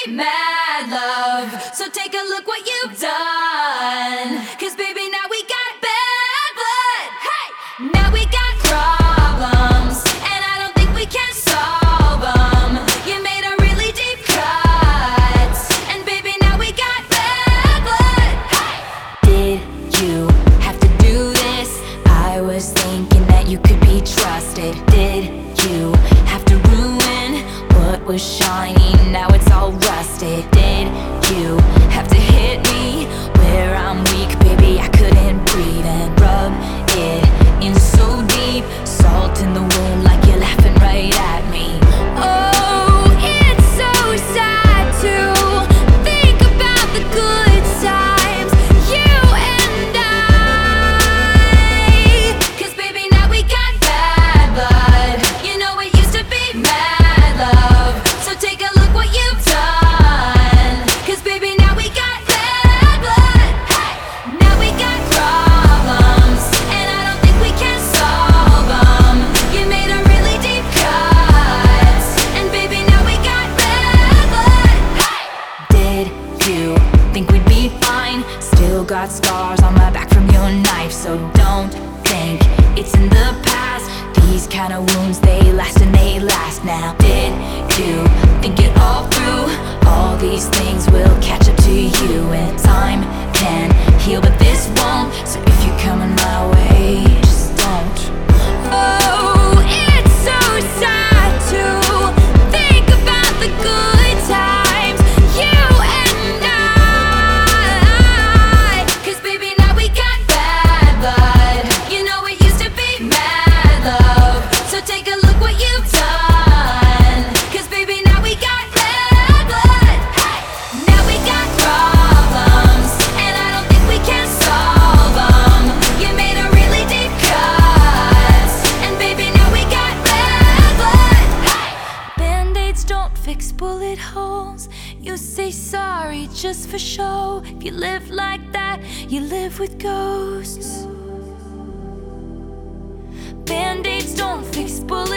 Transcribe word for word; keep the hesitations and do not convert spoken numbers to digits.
mad, love. So take a look what you've done. Cause baby, now we got bad blood. Hey! Now we got problems, and I don't think we can solve them. You made a really deep cut, and baby, now we got bad blood. Hey! Did you have to do this? I was thinking that you could be trusted. Did you have to ruin what was shiny? Now it's all rusted. Did you have to hit me where I'm weak? Baby, I couldn't breathe, and rub it in so deep. Salt in the wound like you're laughing right at me. Oh, it's so sad to think about the good times, you and I. Cause baby, now we got bad blood. You know it used to be mad, love. So take a look what you've done. Cause baby, now we got bad blood. Hey! Now we got problems, and I don't think we can solve them. You made a really deep cut, and baby, now we got bad blood. Hey! Did you think we'd be fine? Still got scars on my back from your knife, so don't think it's in the past. These kind of wounds, they last and they last now. Did you think it all through? All these things will catch up to you, and time can heal, but this won't. So if you're coming my way, just don't. Oh, it's so sad to think about the good times, you and I. Cause baby, now we got bad blood. You know it used to be mad, love. So take a look what you've done. Cause baby, now we got bad blood. Hey! Now we got problems, and I don't think we can solve them. You made a really deep cut, and baby, now we got bad blood. Hey! Band-aids don't fix bullet holes. You say sorry just for show. If you live like that, you live with ghosts. Band-aids don't fix bullet